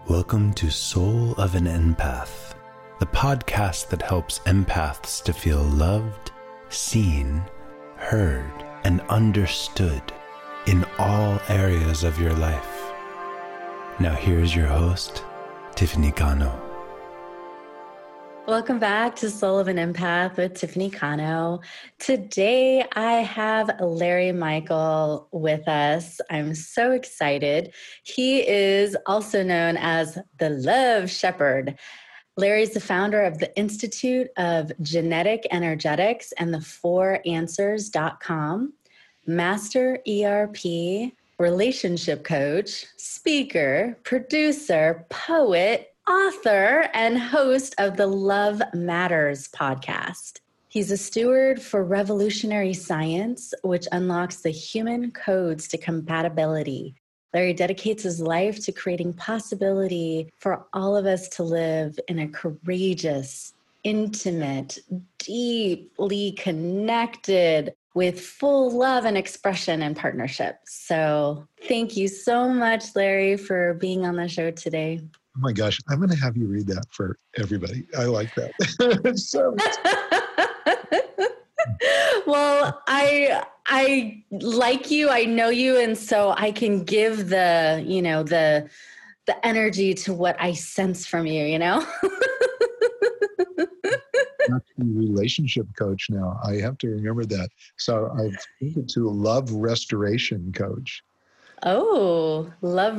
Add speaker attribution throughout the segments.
Speaker 1: Welcome to Soul of an Empath, the podcast that helps empaths to feel loved, seen, heard, and understood in all areas of your life. Now here's your host, Tiffany Cano.
Speaker 2: Welcome back to Soul of an Empath with Tiffany Cano. Today I have Larry Michael with us. I'm so excited. He is also known as the Love Shepherd. Larry's the founder of the Institute of Genetic Energetics and the 4answers.com, master ERP, relationship coach, speaker, producer, poet, author, and host of the Love Matters podcast. He's a steward for revolutionary science, which unlocks the human codes to compatibility. Larry dedicates his life to creating possibility for all of us to live in a courageous, intimate, deeply connected, with full love and expression and partnership. So thank you so much, Larry, for being on the show today.
Speaker 3: Oh my gosh, I'm going to have you read that for everybody. I like that.
Speaker 2: Well, I like you, I know you, and so I can give the energy to what I sense from you,
Speaker 3: I'm a relationship coach now. I have to remember that. So I've moved to a love restoration coach.
Speaker 2: Oh, love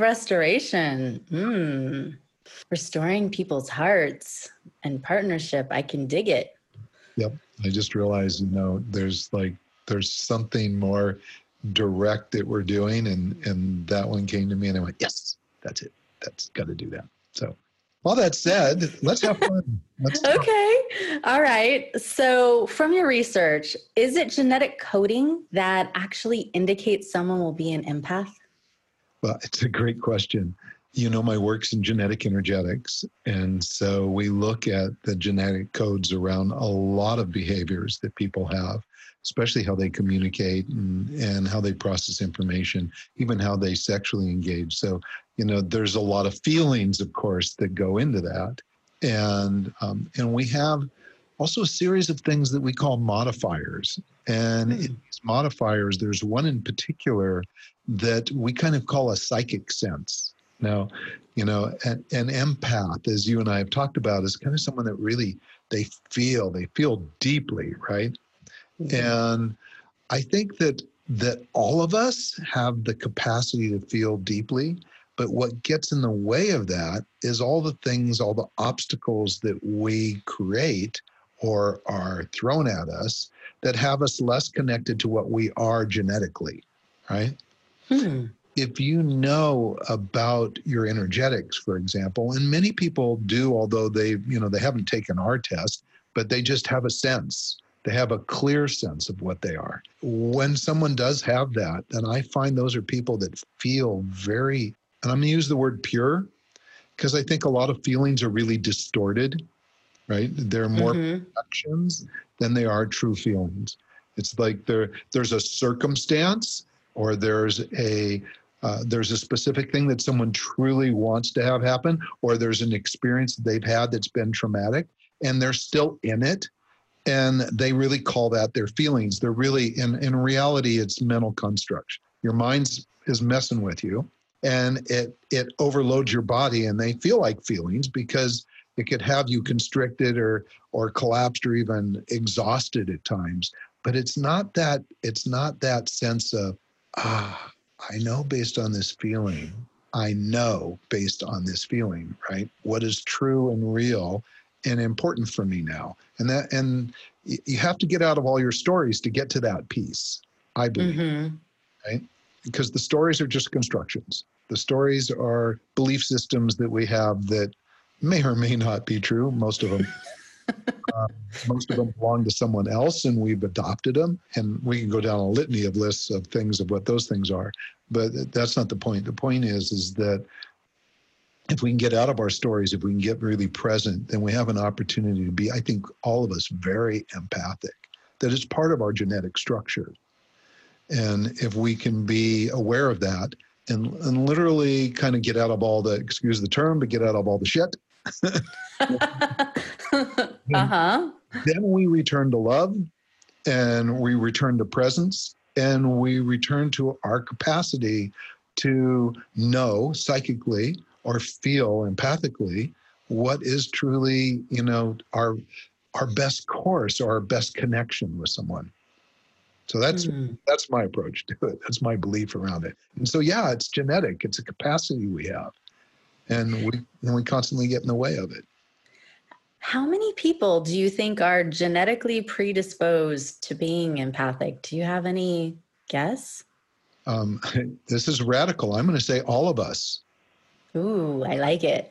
Speaker 2: restoration. Restoring people's hearts and partnership. I can dig it.
Speaker 3: Yep. I just realized, there's something more direct that we're doing. And that one came to me and I went, yes, that's it. That's got to do that. So all that said, let's have fun.
Speaker 2: Okay. All right. So from your research, is it genetic coding that actually indicates someone will be an empath?
Speaker 3: Well, it's a great question. My work's in genetic energetics. And so we look at the genetic codes around a lot of behaviors that people have, especially how they communicate and how they process information, even how they sexually engage. So, there's a lot of feelings, of course, that go into that. And we have also a series of things that we call modifiers. And in these modifiers, there's one in particular that we kind of call a psychic sense. Now, an empath, as you and I have talked about, is kind of someone that really, they feel deeply, right? Mm-hmm. And I think that all of us have the capacity to feel deeply, but what gets in the way of that is all the things, all the obstacles that we create or are thrown at us that have us less connected to what we are genetically, right? If you know about your energetics, for example, and many people do, although they haven't taken our test, but they just have a sense. They have a clear sense of what they are. When someone does have that, then I find those are people that feel very, and I'm going to use the word pure, because I think a lot of feelings are really distorted, right? They're more projections than they are true feelings. It's like there's a circumstance or there's a specific thing that someone truly wants to have happen, or there's an experience that they've had that's been traumatic, and they're still in it, and they really call that their feelings. They're really, in reality, it's mental construction. Your mind is messing with you, and it overloads your body, and they feel like feelings because it could have you constricted or collapsed or even exhausted at times. But it's not that sense of, I know based on this feeling, right? What is true and real and important for me now. And you have to get out of all your stories to get to that piece, I believe, right? Because the stories are just constructions. The stories are belief systems that we have that may or may not be true. Most of them. Most of them belong to someone else, and we've adopted them. And we can go down a litany of lists of things of what those things are. But that's not the point. The point is that if we can get out of our stories, if we can get really present, then we have an opportunity to be, I think, all of us very empathic. That is part of our genetic structure. And if we can be aware of that, and literally kind of get out of all the, excuse the term, but get out of all the shit.
Speaker 2: Uh-huh.
Speaker 3: Then we return to love, and we return to presence, and we return to our capacity to know psychically or feel empathically what is truly, our best course or our best connection with someone. So that's my approach to it. That's my belief around it. And so, yeah, it's genetic. It's a capacity we have, and we constantly get in the way of it.
Speaker 2: How many people do you think are genetically predisposed to being empathic? Do you have any guess?
Speaker 3: This is radical. I'm going to say all of us.
Speaker 2: Ooh, I like it.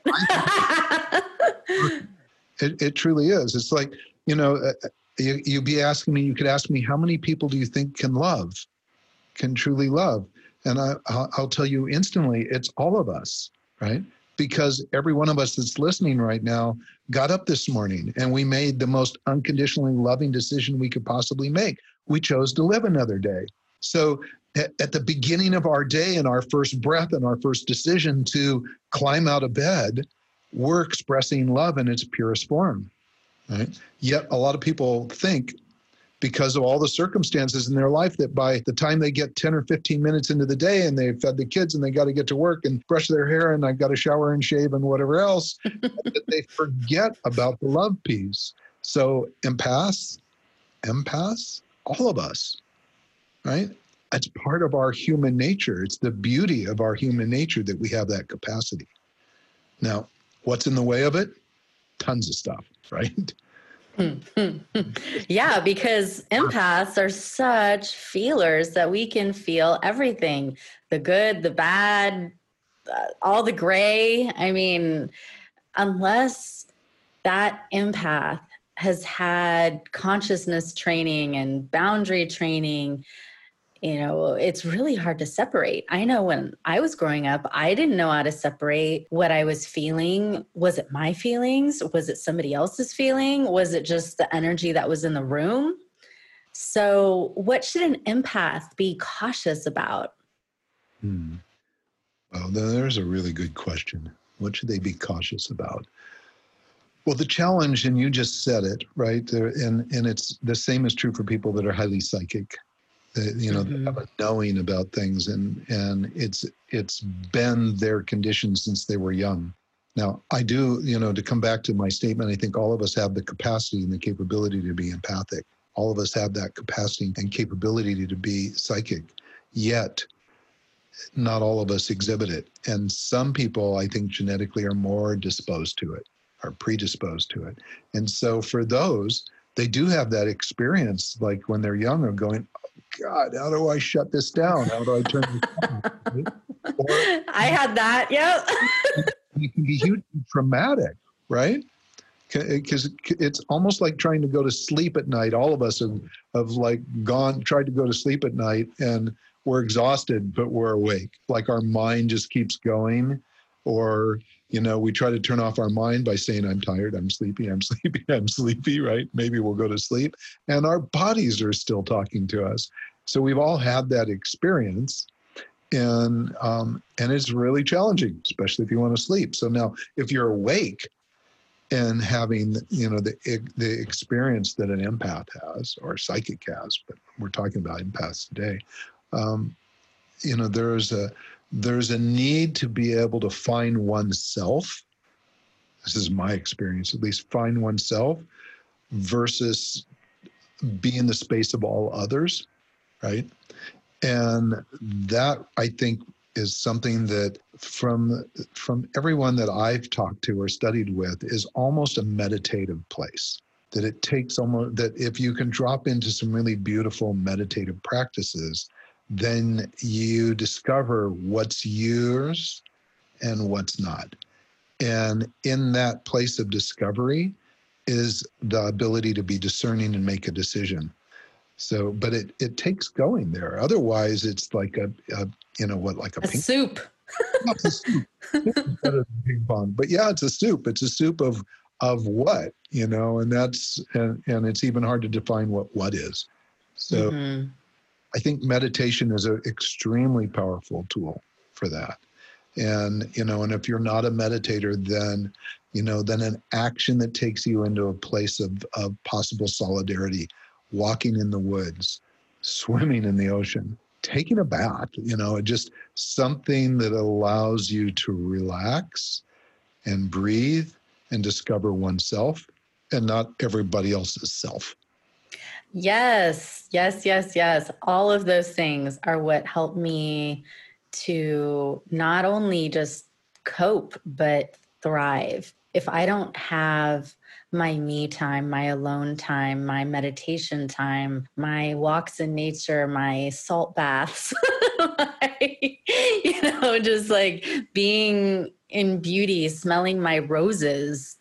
Speaker 3: It truly is. It's like, you'd be asking me, you could ask me, how many people do you think can truly love? And I'll tell you instantly, it's all of us, right? Because every one of us that's listening right now got up this morning and we made the most unconditionally loving decision we could possibly make. We chose to live another day. So at the beginning of our day and our first breath and our first decision to climb out of bed, we're expressing love in its purest form, right? Yet a lot of people think, because of all the circumstances in their life, that by the time they get 10 or 15 minutes into the day and they've fed the kids and they got to get to work and brush their hair and I've got to shower and shave and whatever else, that they forget about the love piece. So empaths, all of us, right? It's part of our human nature. It's the beauty of our human nature that we have that capacity. Now, what's in the way of it? Tons of stuff, right?
Speaker 2: Yeah, because empaths are such feelers that we can feel everything, the good, the bad, all the gray. I mean, unless that empath has had consciousness training and boundary training, it's really hard to separate. I know when I was growing up, I didn't know how to separate what I was feeling. Was it my feelings? Was it somebody else's feeling? Was it just the energy that was in the room? So what should an empath be cautious about?
Speaker 3: Well, there's a really good question. What should they be cautious about? Well, the challenge, and you just said it, right? And it's the same is true for people that are highly psychic. They have a knowing about things, and it's been their condition since they were young. Now, I do, to come back to my statement, I think all of us have the capacity and the capability to be empathic. All of us have that capacity and capability to be psychic, yet not all of us exhibit it. And some people, I think, genetically are more disposed to it, are predisposed to it. And so for those, they do have that experience, like when they're young, of going, God, how do I shut this down? How do I turn this down? Right? Or,
Speaker 2: I had that, yep.
Speaker 3: It can be hugely traumatic, right? Because it's almost like trying to go to sleep at night. All of us have tried to go to sleep at night and we're exhausted, but we're awake. Like our mind just keeps going. Or, we try to turn off our mind by saying, I'm tired, I'm sleepy, right? Maybe we'll go to sleep. And our bodies are still talking to us. So we've all had that experience. And it's really challenging, especially if you want to sleep. So now if you're awake and having, the experience that an empath has or a psychic has, but we're talking about empaths today, there's a need to be able to find oneself. This is my experience, at least, find oneself versus be in the space of all others, right? And that, I think, is something that from everyone that I've talked to or studied with is almost a meditative place. That it takes that if you can drop into some really beautiful meditative practices, then you discover what's yours and what's not. And in that place of discovery is the ability to be discerning and make a decision. So, but it takes going there. Otherwise, it's like a
Speaker 2: soup.
Speaker 3: It's a soup. It's better than ping pong. But yeah, it's a soup. It's a soup of what, and that's, and it's even hard to define what is. So I think meditation is an extremely powerful tool. for that. And, and if you're not a meditator, then, then an action that takes you into a place of possible solidarity, walking in the woods, swimming in the ocean, taking a bath, just something that allows you to relax and breathe and discover oneself and not everybody else's self.
Speaker 2: Yes. All of those things are what help me to not only just cope, but thrive. If I don't have my me time, my alone time, my meditation time, my walks in nature, my salt baths, just like being in beauty, smelling my roses,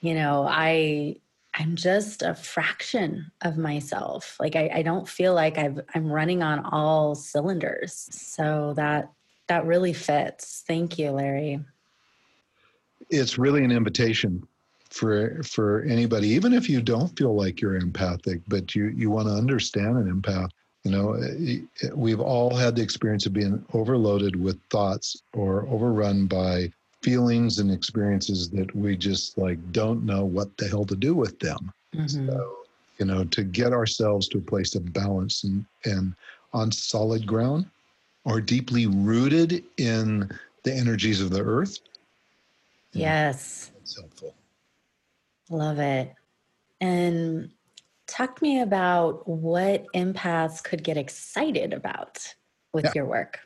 Speaker 2: I'm just a fraction of myself. Like I don't feel like I'm running on all cylinders. So that really fits. Thank you, Larry.
Speaker 3: It's really an invitation for anybody, even if you don't feel like you're empathic, but you want to understand an empath. We've all had the experience of being overloaded with thoughts or overrun by feelings and experiences that we just don't know what the hell to do with them. Mm-hmm. So, to get ourselves to a place of balance and on solid ground or deeply rooted in the energies of the earth.
Speaker 2: Yes.
Speaker 3: It's helpful.
Speaker 2: Love it. And talk to me about what empaths could get excited about with your work.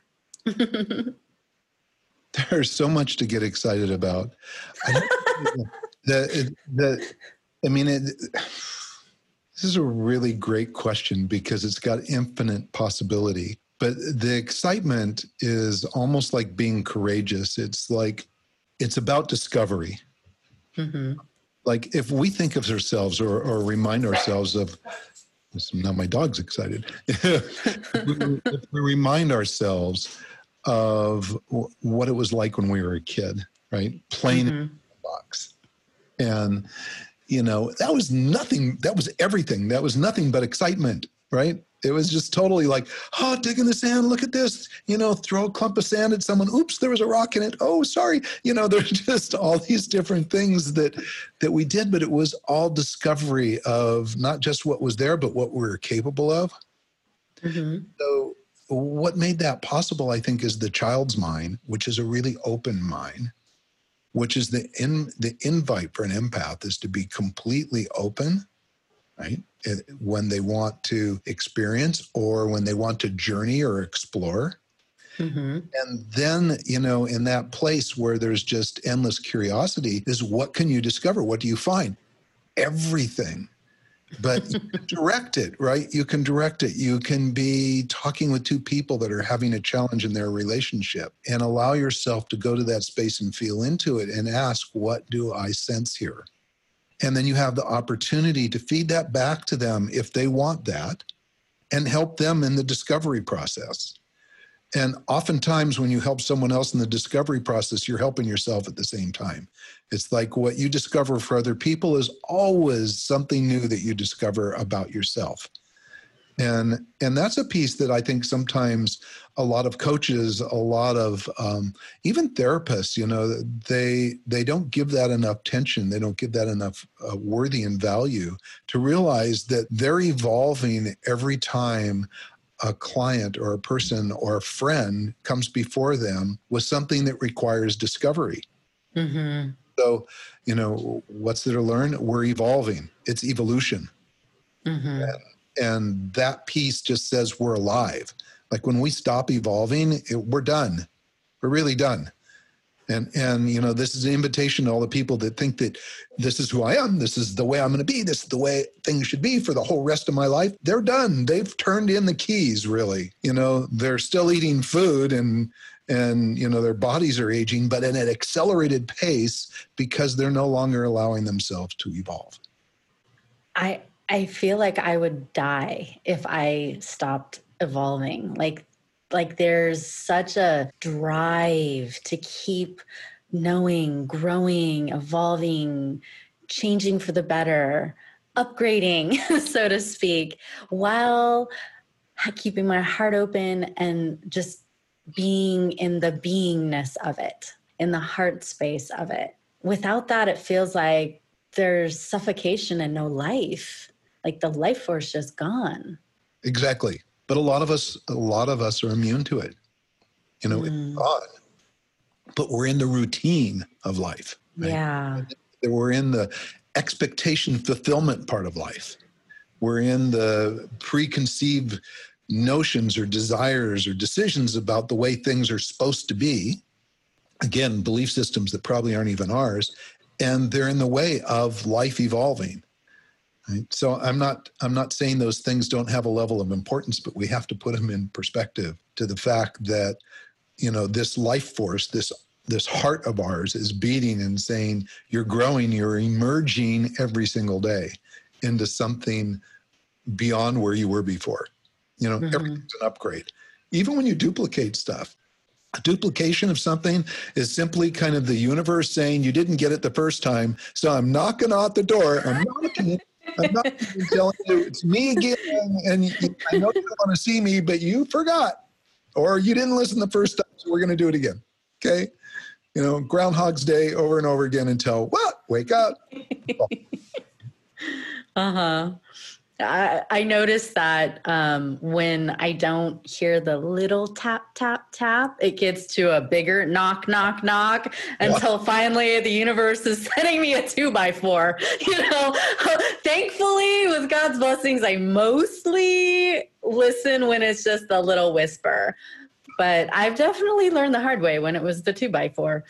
Speaker 3: There's so much to get excited about. This is a really great question because it's got infinite possibility. But the excitement is almost like being courageous. It's about discovery. Mm-hmm. Like if we think of ourselves or remind ourselves of, now my dog's excited. If we remind ourselves of what it was like when we were a kid, right? Playing in the box. And, that was nothing. That was everything. That was nothing but excitement, right? It was just totally like, dig in the sand, look at this, throw a clump of sand at someone. Oops, there was a rock in it. Oh, sorry. There's just all these different things that we did, but it was all discovery of not just what was there, but what we were capable of. Mm-hmm. So what made that possible, I think, is the child's mind, which is a really open mind, which is the invite for an empath is to be completely open, right? When they want to experience or when they want to journey or explore. Mm-hmm. And then, in that place where there's just endless curiosity is what can you discover? What do you find? Everything. But you can direct it, right? You can direct it. You can be talking with two people that are having a challenge in their relationship and allow yourself to go to that space and feel into it and ask, what do I sense here? And then you have the opportunity to feed that back to them if they want that and help them in the discovery process. And oftentimes when you help someone else in the discovery process, you're helping yourself at the same time. It's like what you discover for other people is always something new that you discover about yourself. And that's a piece that I think sometimes a lot of coaches, a lot of even therapists, they don't give that enough attention. They don't give that enough worthy and value to realize that they're evolving every time a client or a person or a friend comes before them with something that requires discovery. Mm-hmm. So, what's there to learn? We're evolving. It's evolution. Mm-hmm. And that piece just says we're alive. Like when we stop evolving, we're done. We're really done. And this is an invitation to all the people that think that this is who I am. This is the way I'm going to be. This is the way things should be for the whole rest of my life. They're done. They've turned in the keys, really. They're still eating food and their bodies are aging, but at an accelerated pace because they're no longer allowing themselves to evolve.
Speaker 2: I feel like I would die if I stopped evolving. Like there's such a drive to keep knowing, growing, evolving, changing for the better, upgrading, so to speak, while keeping my heart open and just being in the beingness of it, in the heart space of it. Without that, it feels like there's suffocation and no life. Like the life force just gone.
Speaker 3: Exactly. But a lot of us are immune to it. It's odd. But we're in the routine of life. Right?
Speaker 2: Yeah.
Speaker 3: We're in the expectation fulfillment part of life. We're in the preconceived notions or desires or decisions about the way things are supposed to be. Again, belief systems that probably aren't even ours, and they're in the way of life evolving. Right? So I'm not saying those things don't have a level of importance, but we have to put them in perspective to the fact that, this life force, this heart of ours is beating and saying, you're growing, you're emerging every single day into something beyond where you were before. Everything's an upgrade. Even when you duplicate stuff, a duplication of something is simply kind of the universe saying you didn't get it the first time. So I'm knocking on the door. I'm knocking telling you it's me again. And I know you want to see me, but you forgot, or you didn't listen the first time. So we're going to do it again. Okay. Groundhog's Day over and over again until what? Wake up.
Speaker 2: I noticed that when I don't hear the little tap, tap, tap, it gets to a bigger knock, knock, knock until finally the universe is sending me a 2x4. Thankfully, with God's blessings, I mostly listen when it's just a little whisper. But I've definitely learned the hard way when it was the 2x4.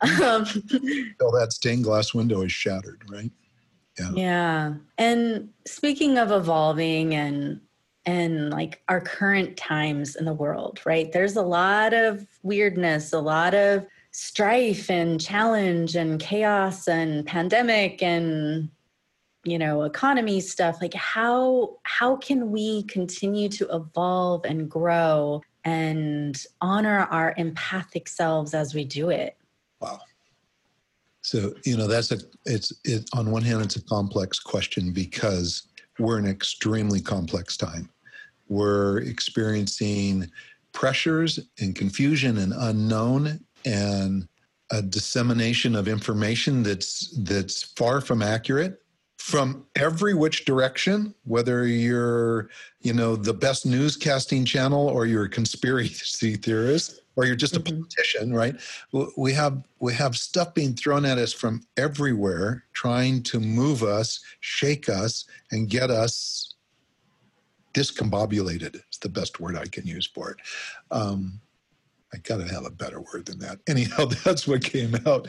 Speaker 3: Until that stained glass window is shattered, right?
Speaker 2: Yeah. And speaking of evolving and like our current times in the world, right? There's a lot of weirdness, a lot of strife and challenge and chaos and pandemic and, economy stuff. Like how can we continue to evolve and grow and honor our empathic selves as we do it?
Speaker 3: Wow. So, on one hand, it's a complex question because we're in an extremely complex time. We're experiencing pressures and confusion and unknown and a dissemination of information that's far from accurate from every which direction, whether you're, the best newscasting channel or you're a conspiracy theorist, or you're just a politician, right? We have stuff being thrown at us from everywhere, trying to move us, shake us, and get us discombobulated. It's the best word I can use for it. I got to have a better word than that. Anyhow, that's what came out.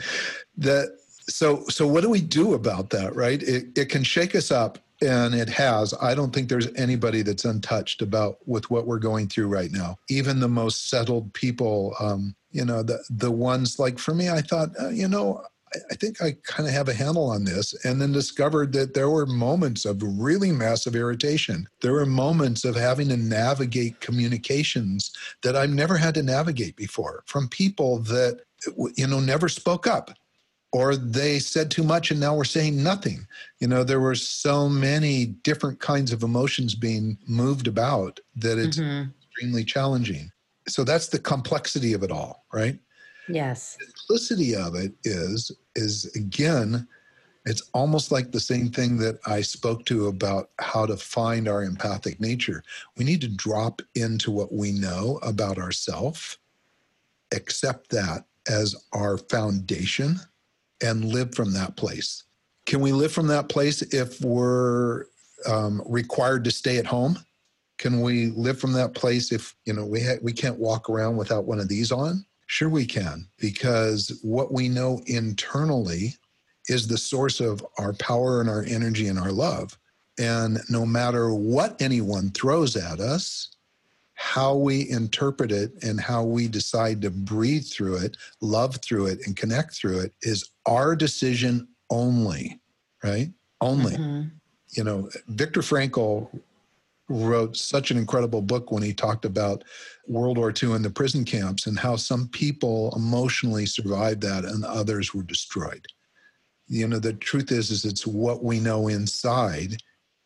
Speaker 3: So what do we do about that, right? It can shake us up. And it has. I don't think there's anybody that's untouched with what we're going through right now. Even the most settled people, the ones like for me, I thought, I think I kind of have a handle on this, and then discovered that there were moments of really massive irritation. There were moments of having to navigate communications that I've never had to navigate before from people that, never spoke up. Or they said too much and now we're saying nothing. There were so many different kinds of emotions being moved about that it's extremely challenging. So that's the complexity of it all, right?
Speaker 2: Yes.
Speaker 3: The simplicity of it is again, it's almost like the same thing that I spoke to about how to find our empathic nature. We need to drop into what we know about ourselves, accept that as our foundation, and live from that place. Can we live from that place if we're required to stay at home? Can we live from that place if we can't walk around without one of these on? Sure we can, because what we know internally is the source of our power and our energy and our love. And no matter what anyone throws at us, how we interpret it and how we decide to breathe through it, love through it, and connect through it is our decision only, right? Only. Viktor Frankl wrote such an incredible book when he talked about World War II and the prison camps and how some people emotionally survived that and others were destroyed. The truth is it's what we know inside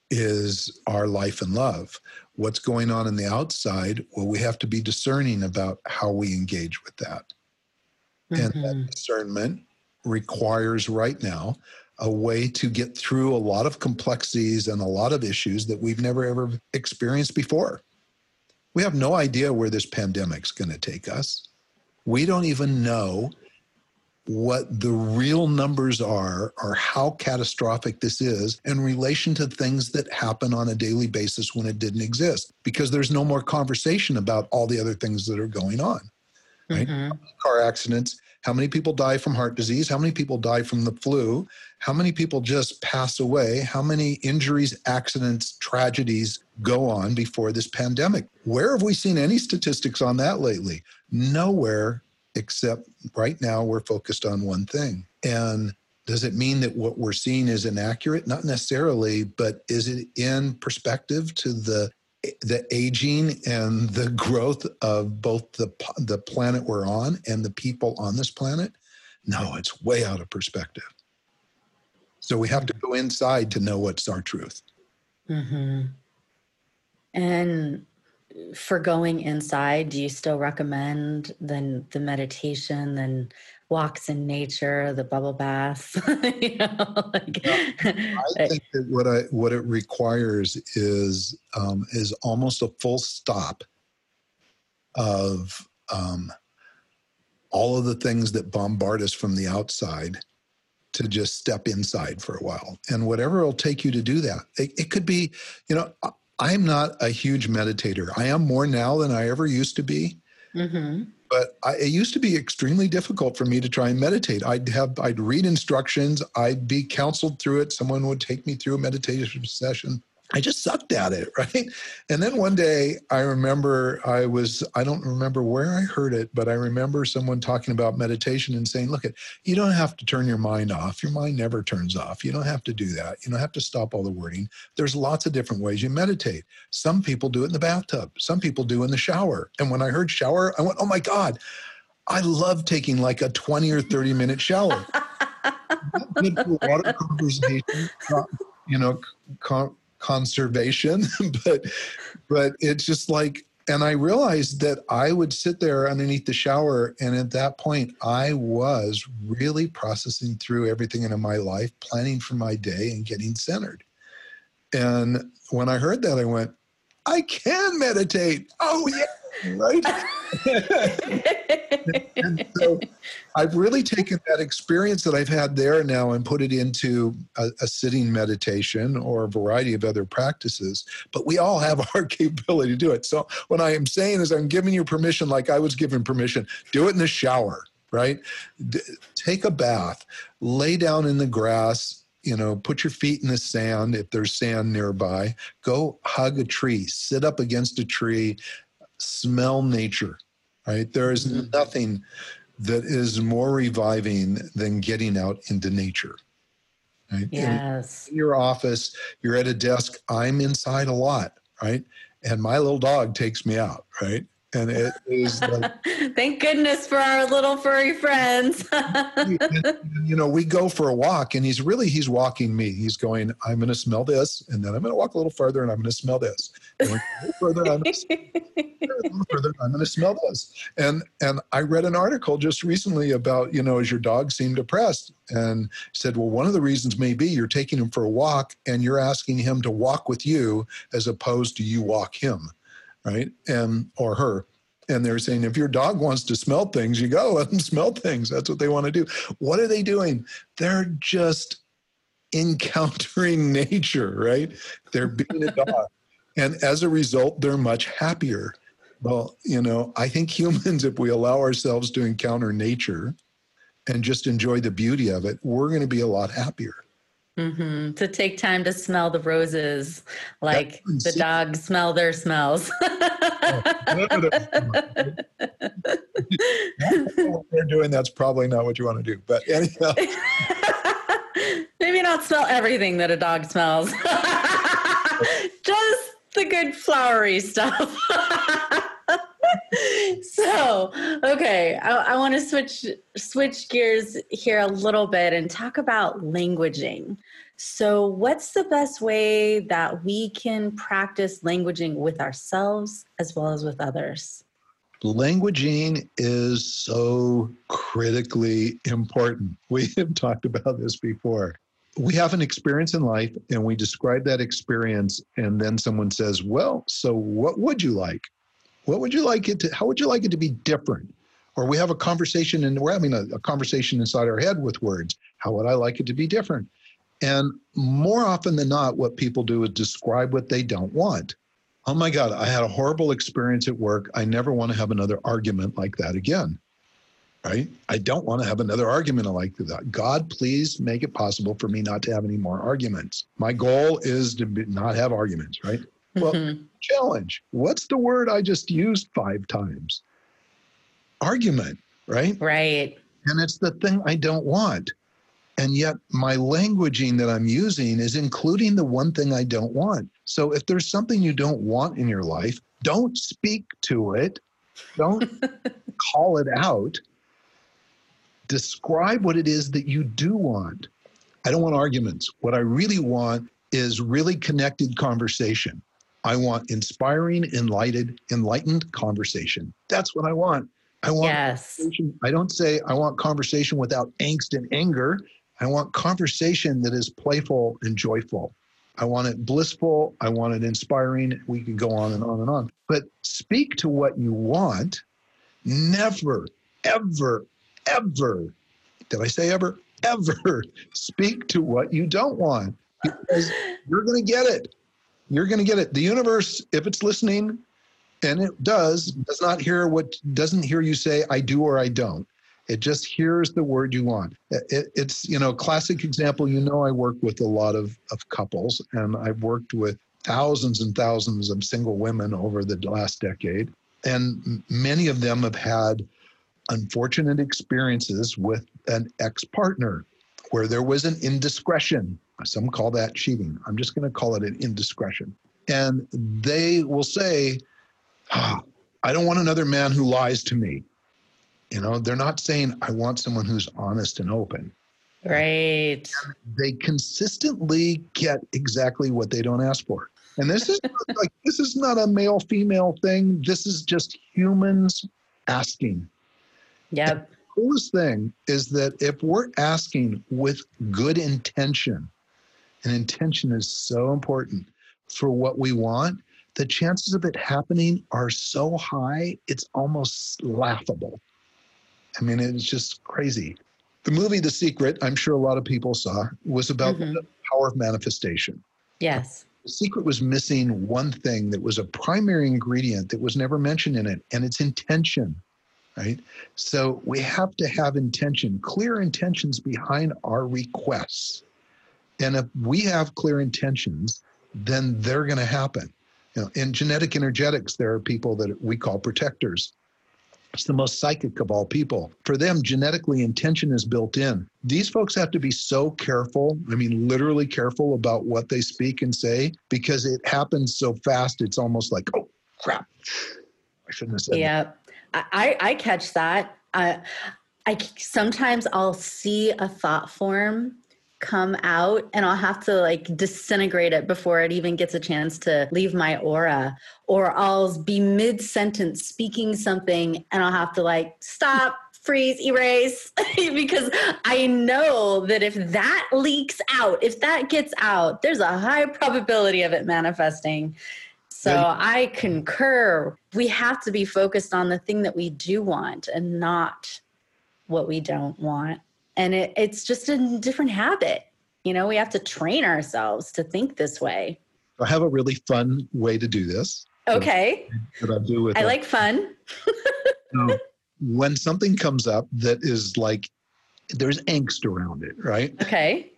Speaker 3: is our life and love. What's going on the outside? Well, we have to be discerning about how we engage with that. And that discernment requires right now a way to get through a lot of complexities and a lot of issues that we've never ever experienced before. We have no idea where this pandemic's going to take us. We don't even know what the real numbers are or how catastrophic this is in relation to things that happen on a daily basis when it didn't exist, because there's no more conversation about all the other things that are going on. Right? Car accidents. How many people die from heart disease? How many people die from the flu? How many people just pass away? How many injuries, accidents, tragedies go on before this pandemic? Where have we seen any statistics on that lately? Nowhere, except right now we're focused on one thing. And does it mean that what we're seeing is inaccurate? Not necessarily, but is it in perspective to the aging and the growth of both the planet we're on and the people on this planet? No, it's way out of perspective. So we have to go inside to know what's our truth.
Speaker 2: And for going inside, do you still recommend then the meditation, then walks in nature, the bubble baths? I
Speaker 3: think that what it requires is almost a full stop of all of the things that bombard us from the outside, to just step inside for a while. And whatever it'll take you to do that. It could be, I'm not a huge meditator. I am more now than I ever used to be. But it used to be extremely difficult for me to try and meditate. I'd read instructions. I'd be counseled through it. Someone would take me through a meditation session. I just sucked at it, right? And then one day I remember I don't remember where I heard it, but I remember someone talking about meditation and saying, look, you don't have to turn your mind off. Your mind never turns off. You don't have to do that. You don't have to stop all the wording. There's lots of different ways you meditate. Some people do it in the bathtub. Some people do in the shower. And when I heard shower, I went, oh my God, I love taking like a 20 or 30 minute shower. Good for water conversation, conservation, but it's just like, and I realized that I would sit there underneath the shower, and at that point I was really processing through everything in my life, planning for my day and getting centered. And when I heard that, I went, I can meditate. Oh yeah, right? And so I've really taken that experience that I've had there now and put it into a sitting meditation or a variety of other practices. But we all have our capability to do it. So what I am saying is I'm giving you permission, like I was given permission. Do it in the shower, right? Take a bath, lay down in the grass, put your feet in the sand if there's sand nearby. Go hug a tree, sit up against a tree, smell nature, right? There is nothing that is more reviving than getting out into nature, right?
Speaker 2: Yes.
Speaker 3: In your office, you're at a desk. I'm inside a lot, right? And my little dog takes me out, right? And it is like,
Speaker 2: thank goodness for our little furry friends.
Speaker 3: we go for a walk, and he's walking me. He's going, I'm going to smell this, and then I'm going to walk a little further, and I'm going to smell this. And a little further, I'm going to smell this. And I read an article just recently about, as your dog seemed depressed, and said, well, one of the reasons may be you're taking him for a walk, and you're asking him to walk with you as opposed to you walk him. Right? Or her. And they're saying, if your dog wants to smell things, you go let them smell things. That's what they want to do. What are they doing? They're just encountering nature, right? They're being a dog. And as a result, they're much happier. Well, I think humans, if we allow ourselves to encounter nature and just enjoy the beauty of it, we're going to be a lot happier.
Speaker 2: To take time to smell the roses, like the dogs smell their smells.
Speaker 3: What they're doing, that's probably not what you want to do. But anyhow.
Speaker 2: Maybe not smell everything that a dog smells. Just the good flowery stuff. So, okay, I want to switch gears here a little bit and talk about languaging. So, what's the best way that we can practice languaging with ourselves as well as with others?
Speaker 3: Languaging is so critically important. We have talked about this before. We have an experience in life and we describe that experience, and then someone says, well, so what would you like? What would you like it to, how would you like it to be different? Or we have a conversation and we're having a conversation inside our head with words. How would I like it to be different? And more often than not, what people do is describe what they don't want. Oh my God, I had a horrible experience at work. I never want to have another argument like that again, right? I don't want to have another argument like that. God, please make it possible for me not to have any more arguments. My goal is to not have arguments, right? Well, challenge. What's the word I just used 5 times? Argument, right?
Speaker 2: Right.
Speaker 3: And it's the thing I don't want. And yet my languaging that I'm using is including the one thing I don't want. So if there's something you don't want in your life, don't speak to it. Don't call it out. Describe what it is that you do want. I don't want arguments. What I really want is really connected conversation. I want inspiring, enlightened conversation. That's what I want. I want conversation. I don't say I want conversation without angst and anger. I want conversation that is playful and joyful. I want it blissful. I want it inspiring. We could go on and on and on. But speak to what you want. Never, ever, ever, did I say ever? Ever speak to what you don't want, because you're going to get it. You're going to get it. The universe, if it's listening, and it doesn't hear you say, I do or I don't. It just hears the word you want. It's, classic example, I work with a lot of couples, and I've worked with thousands and thousands of single women over the last decade. And many of them have had unfortunate experiences with an ex-partner where there was an indiscretion. Some call that cheating. I'm just going to call it an indiscretion. And they will say, I don't want another man who lies to me. They're not saying, I want someone who's honest and open.
Speaker 2: Right.
Speaker 3: They consistently get exactly what they don't ask for. And this is this is not a male-female thing. This is just humans asking.
Speaker 2: Yep.
Speaker 3: The coolest thing is that if we're asking with good intention, and intention is so important for what we want, the chances of it happening are so high, it's almost laughable. I mean, it's just crazy. The movie The Secret, I'm sure a lot of people saw, was about the power of manifestation.
Speaker 2: Yes.
Speaker 3: The Secret was missing one thing that was a primary ingredient that was never mentioned in it, and it's intention, right? So we have to have intention, clear intentions behind our requests. And if we have clear intentions, then they're going to happen. In genetic energetics, there are people that we call protectors. It's the most psychic of all people. For them, genetically, intention is built in. These folks have to be so careful, literally careful about what they speak and say, because it happens so fast, it's almost like, oh, crap. I shouldn't have said that.
Speaker 2: Yeah, I catch that. Sometimes I'll see a thought form come out and I'll have to disintegrate it before it even gets a chance to leave my aura, or I'll be mid-sentence speaking something and I'll have to stop, freeze, erase, because I know that if that leaks out, if that gets out, there's a high probability of it manifesting. So I concur. We have to be focused on the thing that we do want and not what we don't want. And it's just a different habit. We have to train ourselves to think this way.
Speaker 3: I have a really fun way to do this.
Speaker 2: Okay.
Speaker 3: That I do with
Speaker 2: I like fun.
Speaker 3: When something comes up that is there's angst around it, right?
Speaker 2: Okay.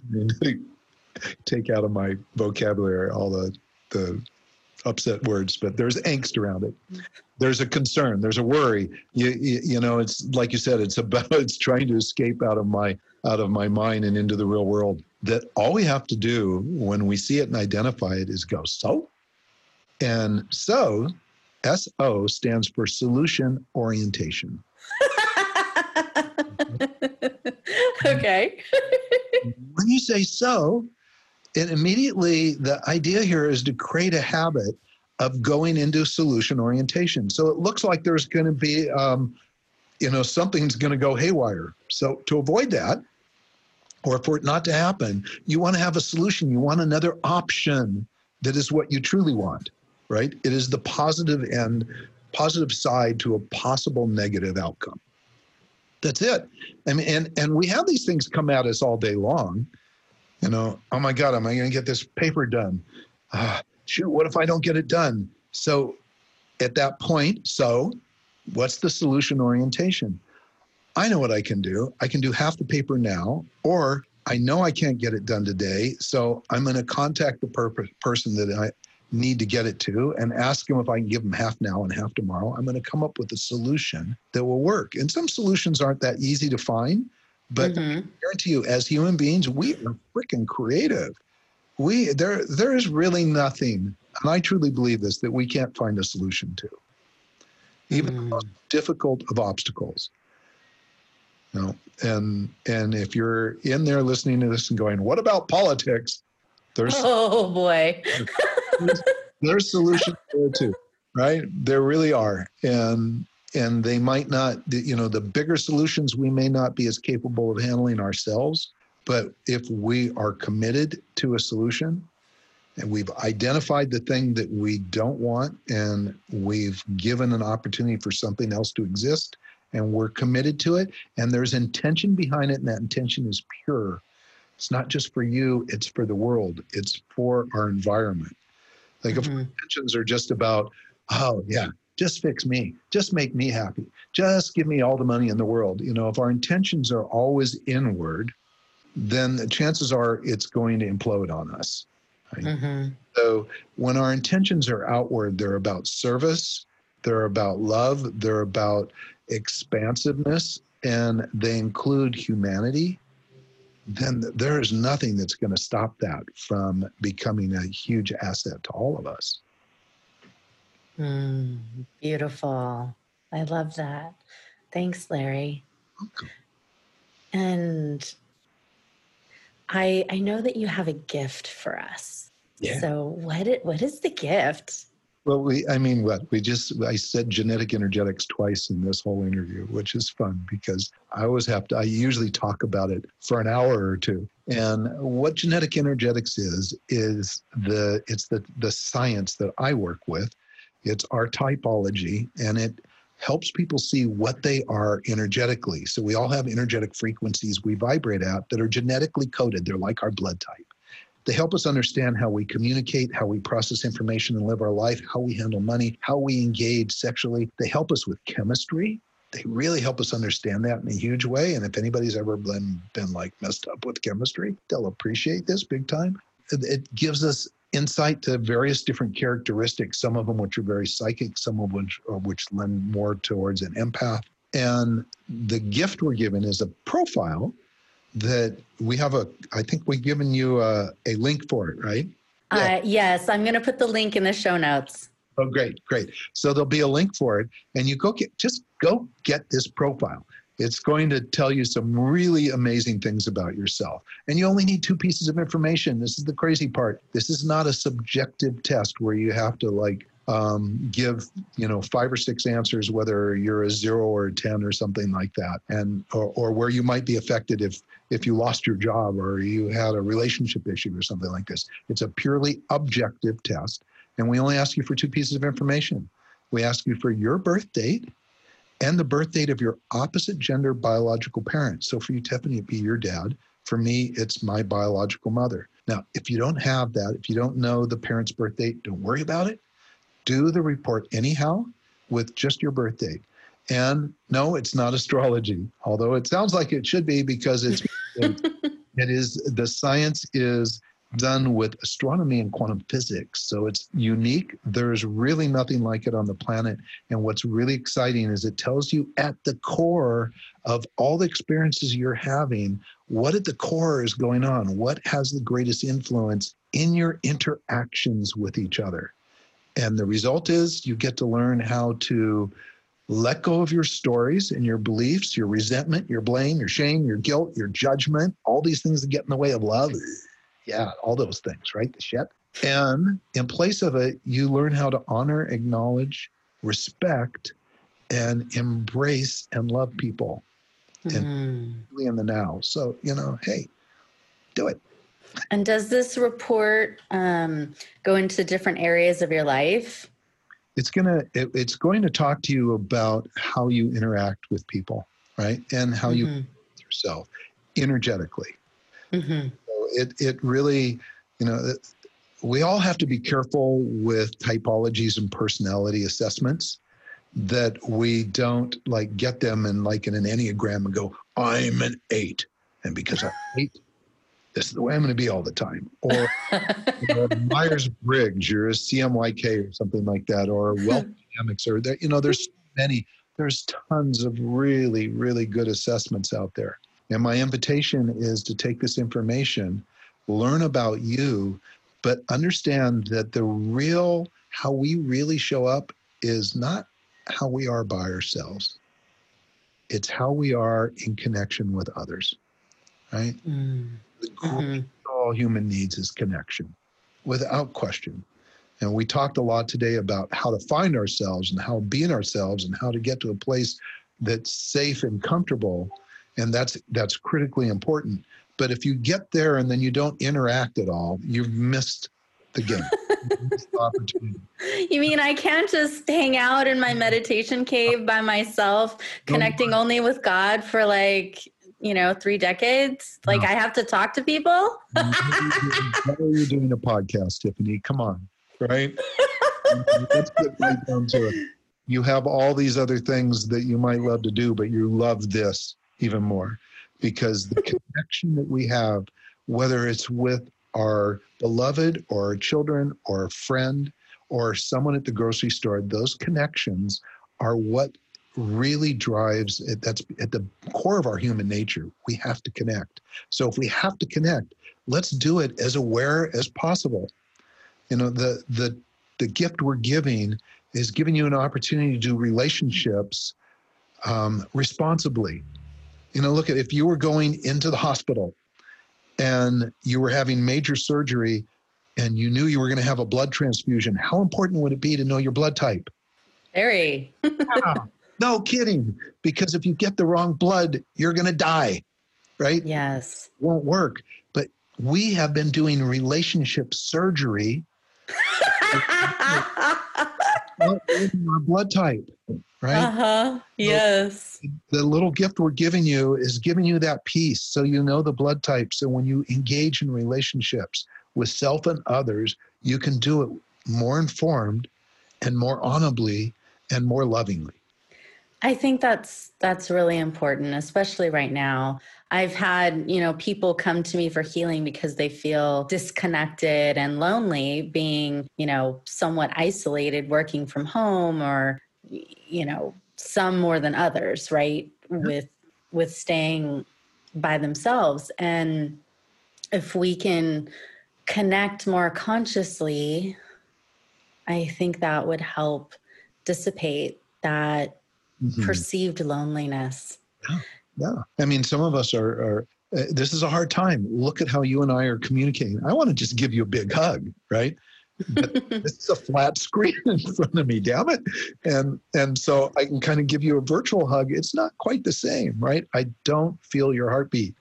Speaker 3: Take out of my vocabulary all the upset words, but there's angst around it. There's a concern. There's a worry. It's like you said. It's trying to escape out of my mind and into the real world. That all we have to do when we see it and identify it is go, so, and so SO stands for solution orientation.
Speaker 2: Okay.
Speaker 3: When you say so, it immediately, the idea here is to create a habit of going into solution orientation. So it looks like there's going to be, something's going to go haywire. So to avoid that, or for it not to happen, you want to have a solution. You want another option that is what you truly want, right? It is the positive side to a possible negative outcome. That's it. I mean, and we have these things come at us all day long. Oh my God, am I going to get this paper done? Shoot, what if I don't get it done? So at that point, what's the solution orientation? I know what I can do. I can do half the paper now, or I know I can't get it done today. So I'm going to contact the person that I need to get it to and ask them if I can give them half now and half tomorrow. I'm going to come up with a solution that will work. And some solutions aren't that easy to find, but I guarantee you, as human beings, we are freaking creative. There is really nothing, and I truly believe this, that we can't find a solution to. Even the most difficult of obstacles. And if you're in there listening to this and going, what about politics? There's solutions there too, right? There really are. And they might not, the bigger solutions we may not be as capable of handling ourselves, but if we are committed to a solution and we've identified the thing that we don't want and we've given an opportunity for something else to exist, and we're committed to it, and there's intention behind it, and that intention is pure. It's not just for you, it's for the world. It's for our environment. Like if our intentions are just about, just fix me, just make me happy, just give me all the money in the world. If our intentions are always inward, then the chances are it's going to implode on us. Right? So when our intentions are outward, they're about service, they're about love, they're about expansiveness, and they include humanity, then there is nothing that's going to stop that from becoming a huge asset to all of us.
Speaker 2: Beautiful. I love that. Thanks, Larry.
Speaker 3: Welcome.
Speaker 2: And I know that you have a gift for us.
Speaker 3: Yeah.
Speaker 2: So what is the gift?
Speaker 3: Well, I said genetic energetics twice in this whole interview, which is fun because I usually talk about it for an hour or two. And what genetic energetics is the science that I work with. It's our typology, and it helps people see what they are energetically. So we all have energetic frequencies we vibrate at that are genetically coded. They're like our blood type. They help us understand how we communicate, how we process information and live our life, how we handle money, how we engage sexually. They help us with chemistry. They really help us understand that in a huge way. And if anybody's ever been like messed up with chemistry, they'll appreciate this big time. It gives us insight to various different characteristics, some of them which are very psychic, some of which lend more towards an empath. And the gift we're given is a profile that we have I think we've given you a link for it, right?
Speaker 2: Yeah. Yes, I'm going to put the link in the show notes.
Speaker 3: Oh, great. So there'll be a link for it, and you go get this profile. It's going to tell you some really amazing things about yourself. And you only need 2 pieces of information. This is the crazy part. This is not a subjective test where you have to give 5 or 6 answers, whether you're a 0 or a 10 or something like that, and or where you might be affected if you lost your job or you had a relationship issue or something like this. It's a purely objective test, and we only ask you for 2 pieces of information. We ask you for your birth date and the birth date of your opposite gender biological parent. So for you, Tiffany, it'd be your dad. For me, it's my biological mother. Now, if you don't have that, if you don't know the parent's birth date, don't worry about it. Do the report anyhow with just your birth date. And no, it's not astrology, although it sounds like it should be because it is, the science is done with astronomy and quantum physics. So it's unique. There's really nothing like it on the planet. And what's really exciting is it tells you at the core of all the experiences you're having, what at the core is going on, what has the greatest influence in your interactions with each other. And the result is you get to learn how to let go of your stories and your beliefs, your resentment, your blame, your shame, your guilt, your judgment, all these things that get in the way of love. Yeah, all those things, right? The shit. And in place of it, you learn how to honor, acknowledge, respect, and embrace and love people. And really in the now. So, hey, do it.
Speaker 2: And does this report go into different areas of your life?
Speaker 3: It's going to talk to you about how you interact with people, right? And how you yourself energetically. So it really, we all have to be careful with typologies and personality assessments, that we don't get them in an Enneagram and go, I'm an 8. And because I'm 8, this is the way I'm going to be all the time. Or Myers-Briggs, you're a CMYK or something like that, or Wealth Dynamics, or there's many, there's tons of really, really good assessments out there. And my invitation is to take this information, learn about you, but understand that how we really show up is not how we are by ourselves. It's how we are in connection with others, right? The greatest of all human needs is connection, without question. And we talked a lot today about how to find ourselves and how to be in ourselves and how to get to a place that's safe and comfortable. And that's critically important. But if you get there and then you don't interact at all, you've missed the game. Opportunity.
Speaker 2: You mean I can't just hang out in my meditation cave by myself, connecting only with God for 3 decades? I have to talk to people?
Speaker 3: Why are you doing a podcast, Tiffany? Come on, right? Let's get right down to it. You have all these other things that you might love to do, but you love this even more because the connection that we have, whether it's with our beloved or our children or a friend or someone at the grocery store, those connections are what really drives it. That's at the core of our human nature. We have to connect. So if we have to connect, let's do it as aware as possible. The gift we're giving is giving you an opportunity to do relationships responsibly. Look at if you were going into the hospital and you were having major surgery and you knew you were going to have a blood transfusion, how important would it be to know your blood type?
Speaker 2: Very.
Speaker 3: No kidding. Because if you get the wrong blood, you're going to die, right?
Speaker 2: Yes.
Speaker 3: It won't work. But we have been doing relationship surgery. Our blood type, right?
Speaker 2: Yes.
Speaker 3: The little gift we're giving you is giving you that peace so you know the blood type. So when you engage in relationships with self and others, you can do it more informed and more honorably and more lovingly.
Speaker 2: I think that's really important, especially right now. I've had, people come to me for healing because they feel disconnected and lonely, being, somewhat isolated, working from home, or, some more than others, right? With staying by themselves. And if we can connect more consciously, I think that would help dissipate that perceived loneliness.
Speaker 3: Yeah. I mean, some of us are this is a hard time. Look at how you and I are communicating. I want to just give you a big hug, right? But this is a flat screen in front of me, damn it. And so I can kind of give you a virtual hug. It's not quite the same, right? I don't feel your heartbeat.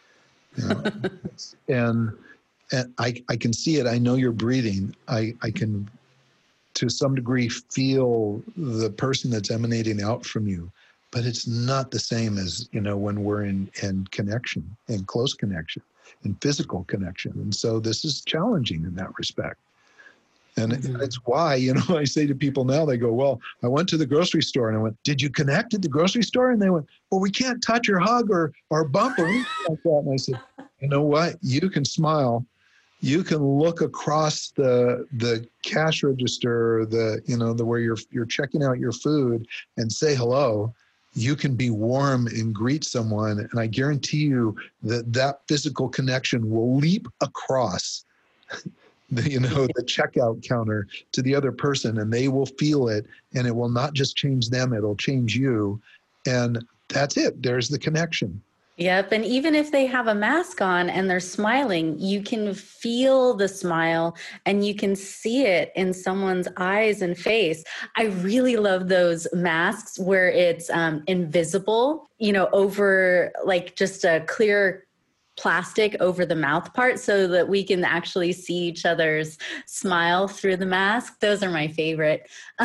Speaker 3: And I can see it. I know you're breathing. I can, to some degree, feel the person that's emanating out from you. But it's not the same as, when we're in connection, in close connection, in physical connection. And so this is challenging in that respect. And it's why, I say to people now, they go, well, I went to the grocery store and I went, did you connect at the grocery store? And they went, well, we can't touch or hug or bump or anything like that. And I said, you know what? You can smile. You can look across the cash register, where you're checking out your food and say hello. You can be warm and greet someone. And I guarantee you that physical connection will leap across the checkout counter to the other person, and they will feel it, and it will not just change them, it'll change you. And that's it. There's the connection.
Speaker 2: Yep. And even if they have a mask on and they're smiling, you can feel the smile and you can see it in someone's eyes and face. I really love those masks where it's invisible, over like just a clear plastic over the mouth part so that we can actually see each other's smile through the mask. Those are my favorite.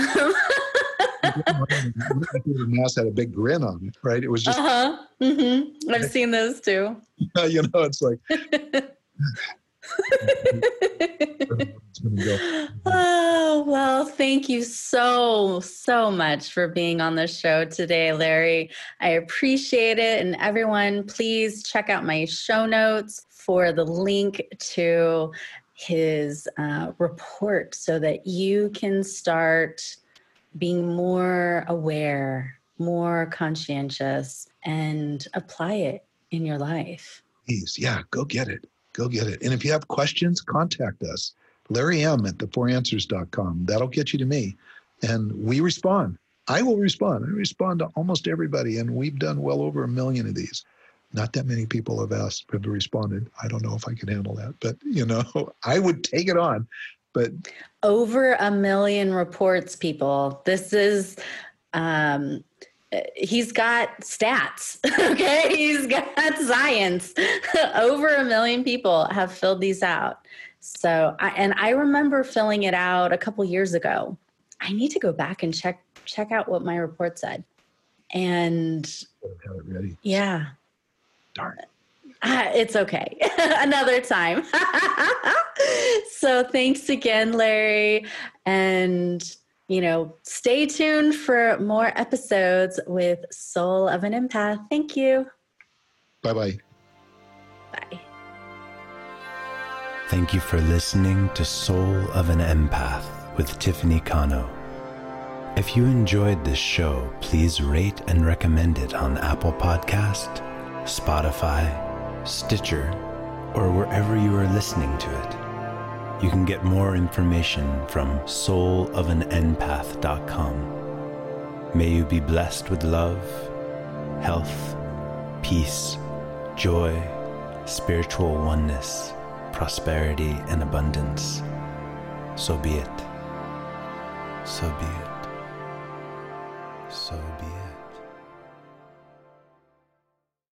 Speaker 3: The mask had a big grin on it, right? It was just.
Speaker 2: Mm-hmm. I've seen those too.
Speaker 3: It's like.
Speaker 2: Oh, well, thank you so much for being on the show today, Larry. I appreciate it. And everyone, please check out my show notes for the link to his report so that you can start being more aware, more conscientious, and apply it in your life.
Speaker 3: Please, yeah, go get it. Go get it. And if you have questions, contact us. Larry M at the4answers.com. That'll get you to me. And we respond. I will respond. I respond to almost everybody. And we've done well over 1 million of these. Not that many people have responded. I don't know if I can handle that. But, I would take it on. But
Speaker 2: over 1 million reports, people. This is... he's got stats, okay? He's got science. Over 1 million people have filled these out. So, I remember filling it out a couple years ago. I need to go back and check out what my report said. And
Speaker 3: have it ready.
Speaker 2: Yeah.
Speaker 3: Darn.
Speaker 2: It's okay. Another time. So thanks again, Larry. And stay tuned for more episodes with Soul of an Empath. Thank you.
Speaker 3: Bye-bye.
Speaker 2: Bye.
Speaker 1: Thank you for listening to Soul of an Empath with Tiffany Cano. If you enjoyed this show, please rate and recommend it on Apple Podcast, Spotify, Stitcher, or wherever you are listening to it. You can get more information from soulofanempath.com. May you be blessed with love, health, peace, joy, spiritual oneness, prosperity, and abundance. So be it. So be it. So be it.